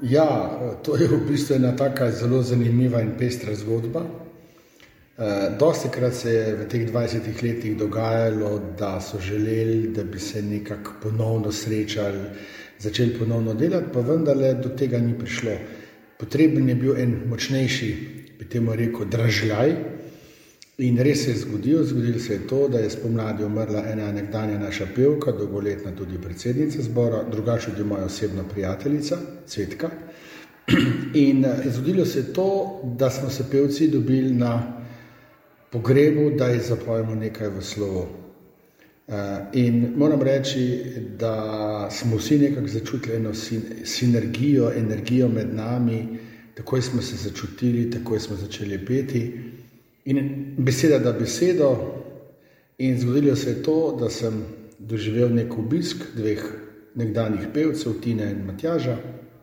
Ja, to je v bistvu ena taka zelo zanimiva in pestra zgodba. Dostikrat se je v teh 20 letih dogajalo, da so želeli, da bi se nekako ponovno srečali, začeli ponovno delati, pa vendarle do tega ni prišlo. Potreben je bil en močnejši, bi temu rekel, dražljaj. In res se je zgodilo se je to, da je spomladi umrla ena nekdanja naša pevka, dolgoletna tudi predsednica zbora, drugače tudi moja osebna prijateljica, Cvetka. In zgodilo se je to, da smo se pevci dobili na pogrebu, da ji zapojemo nekaj v slovo. In moram reči, da smo vsi nekako začutili eno sinergijo, energijo med nami, takoj smo se začutili, takoj smo začeli peti. In beseda da besedo, in zgodilo se je to, da sem doživel nek obisk dveh nekdanjih pevcev, Tine in Matjaža.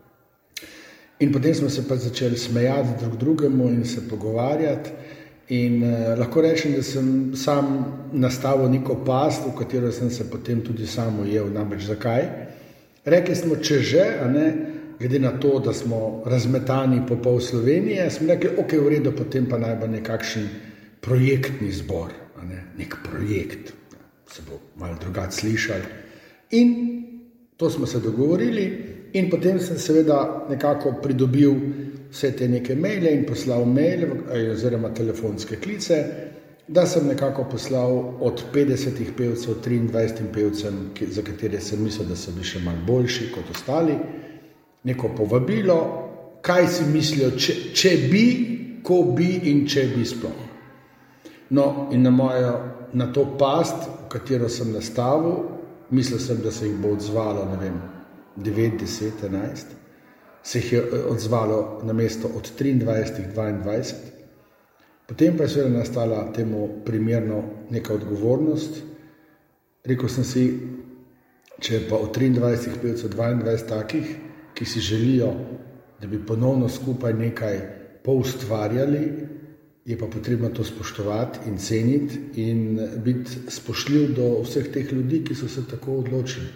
In potem smo se pa začeli smejati drug drugemu in se pogovarjati. In lahko rečem, da sem sam nastavil neko past, v katero sem se potem tudi sam ujel. Namreč zakaj? Rekli smo, če že, a ne, glede na to, da smo razmetani po pol Slovenije, smo rekli, ok, v redu, potem pa naj bo nekakšen projektni zbor, a ne, nek projekt, se bo malo drugače slišali. In to smo se dogovorili in potem sem seveda nekako pridobil vse te neke maile in poslal maile oziroma telefonske klice, da sem nekako poslal od 50 pevcev 23 pevcem, za katere sem mislil, da so bili še malo boljši kot ostali, neko povabilo, kaj si mislijo, če bi, ko bi in če bi sploh. No, in na to past, v katero sem nastavil, mislil sem, da se jih bo odzvalo, 9, 10, 11, se jih je odzvalo na mesto od 23, 22. Potem pa je seveda nastala temu primerno neka odgovornost. Rekel sem si, če je pa od 23 pevcev 22 takih, ki si želijo, da bi ponovno skupaj nekaj poustvarjali, je pa potrebno to spoštovati in ceniti in biti spoštljiv do vseh teh ljudi, ki so se tako odločili.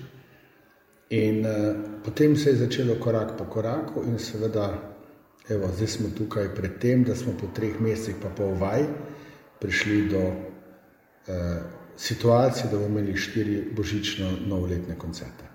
In potem se je začelo korak po koraku in seveda, evo, zdaj smo tukaj pred tem, da smo po 3 mesecih pa pol vaj prišli do situacije, da bomo imeli 4 božično-novoletne koncerte.